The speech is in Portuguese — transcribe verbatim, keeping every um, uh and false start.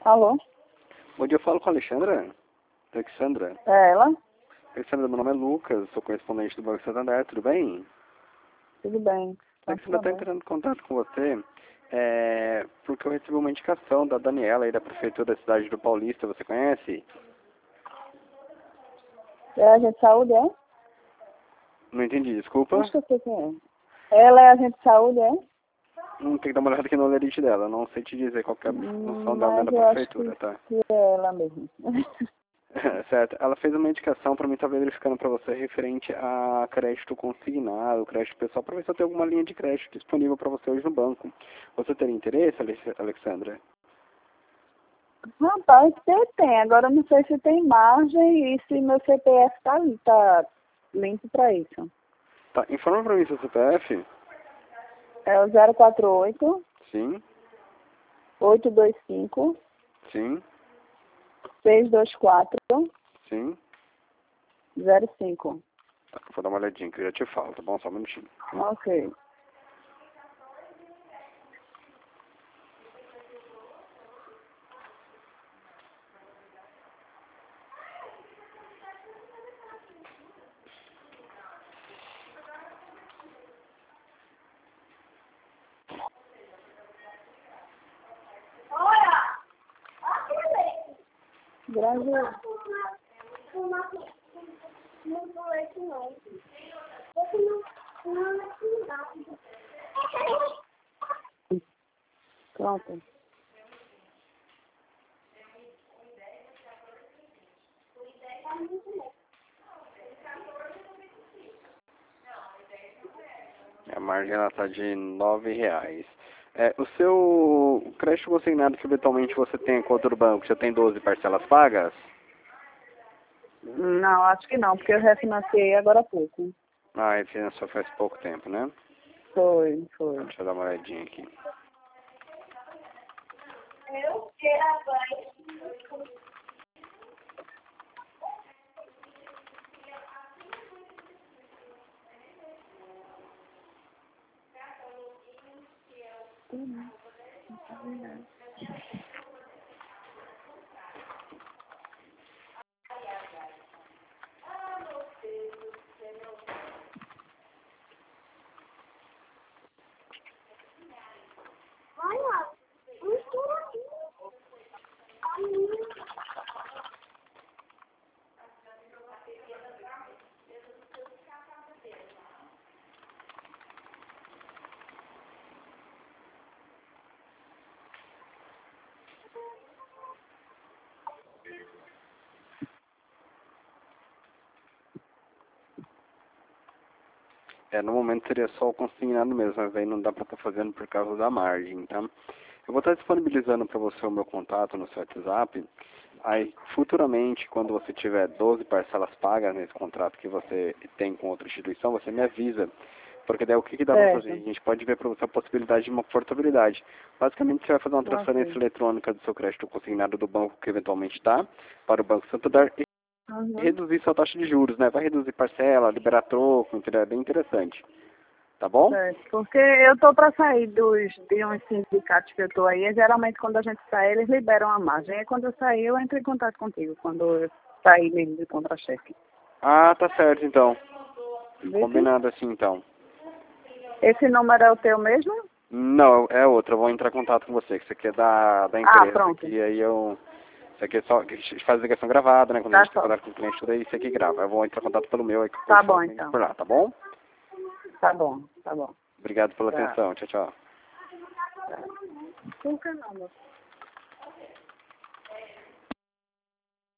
Alô? Bom dia, eu falo com a Alexandra. Alexandra. É ela? Alexandra, meu nome é Lucas, sou correspondente do Banco Santander, tudo bem? Tudo bem. Alexandra, estou entrando em contato com você é, porque eu recebi uma indicação da Daniela aí da Prefeitura da cidade do Paulista, você conhece? É agente de saúde, é? Não entendi, desculpa. Acho que eu sei quem é. Ela é agente de saúde, é? Não tem que dar uma olhada aqui no lerite dela, não sei te dizer qual que é a função Hum, dela dentro Mas da eu acho Prefeitura, que, tá? que é ela mesmo. Certo. Ela fez uma indicação para mim estar verificando para você referente a crédito consignado, crédito pessoal, para ver se eu tenho alguma linha de crédito disponível para você hoje no banco. Você teria interesse, Alex- Alexandra? Rapaz, tem, tem. Agora eu não sei se tem margem e se meu C P F tá, tá limpo para isso. Tá, informa para mim seu C P F. É o zero quatro oito, Sim, oito dois cinco, sim, seis dois quatro, sim. zero cinco. Tá, vou dar uma olhadinha que eu já te falo, tá bom? Só um minutinho. Ok. Brasil. Pronto. A margem ela tá de nove reais. É, o seu crédito consignado que eventualmente você tem com outro banco, já tem doze parcelas pagas? Não, acho que não, porque eu refinanciei agora há pouco. Ah, esse só faz pouco tempo, né? Foi, foi. Deixa eu dar uma olhadinha aqui. É, no momento seria só o consignado mesmo, mas aí não dá pra estar fazendo por causa da margem, tá? Eu vou estar disponibilizando para você o meu contato no seu WhatsApp. Aí, futuramente, quando você tiver doze parcelas pagas nesse contrato que você tem com outra instituição, você me avisa. Porque daí o que, que dá para fazer? A Certo. gente pode ver para você a possibilidade de uma portabilidade. Basicamente, você vai fazer uma transferência Ok. eletrônica do seu crédito consignado do banco que eventualmente está para o Banco Santander e Uhum. reduzir sua taxa de juros, né? Vai reduzir parcela, liberar troco, entendeu? É bem interessante. Tá bom? Certo. Porque eu tô para sair dos, de uns sindicatos que eu tô aí, e geralmente quando a gente sai, eles liberam a margem. E quando eu sair, eu entro em contato contigo, quando eu sair mesmo de contra-cheque. Ah, tá certo então. Viu? Combinado assim então. Esse número é o teu mesmo? Não, é outra. Eu vou entrar em contato com você, que isso aqui é da, da Ah, empresa. pronto. E aí eu... Isso aqui é só... Que a gente faz ligação gravada, né? Quando a Tá gente tem só. contato com o cliente, tudo aí, isso aqui grava. Eu vou entrar em contato pelo meu aí, que eu Tá vou bom, falar então. por lá, tá bom? Tá bom, tá bom. Obrigado pela Tá. atenção. Tchau, tchau. Tá. Qual que é o nome?